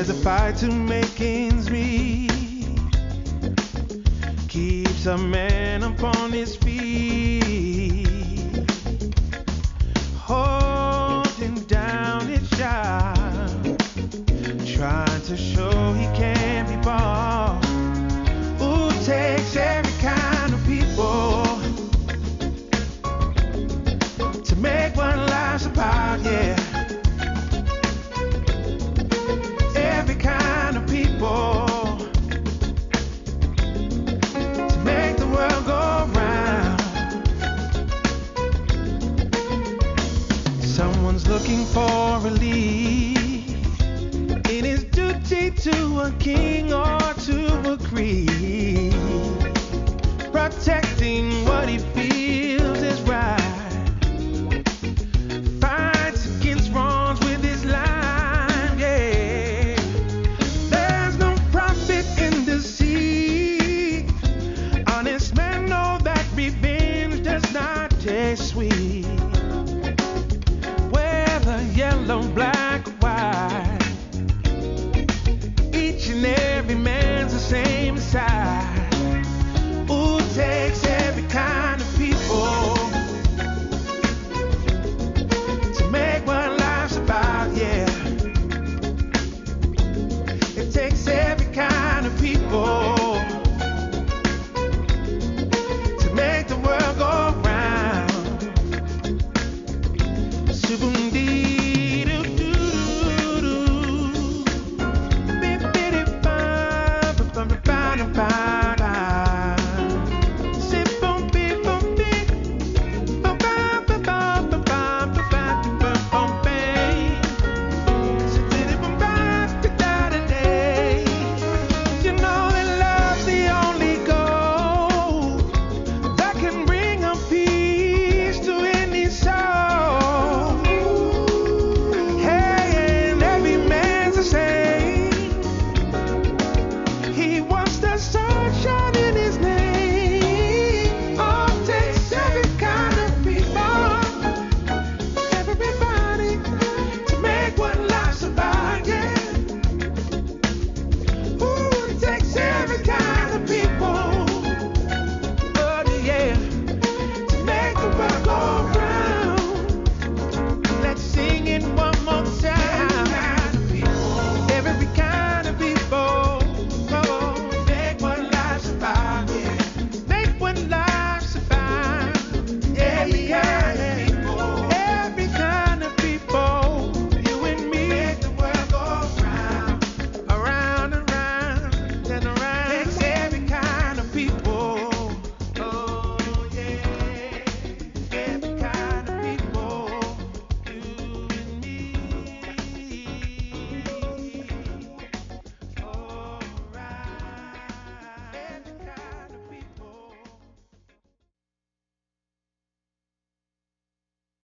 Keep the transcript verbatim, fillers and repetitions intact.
There's a fight to make ends meet, keeps a man upon his feet, holding down his child, trying to show he can be bought. Ooh, takes every kind of people to make one life's about, yeah. Every kind of people to make the world go round. Someone's looking for relief in his duty to a king or to a creed, protecting what he feels.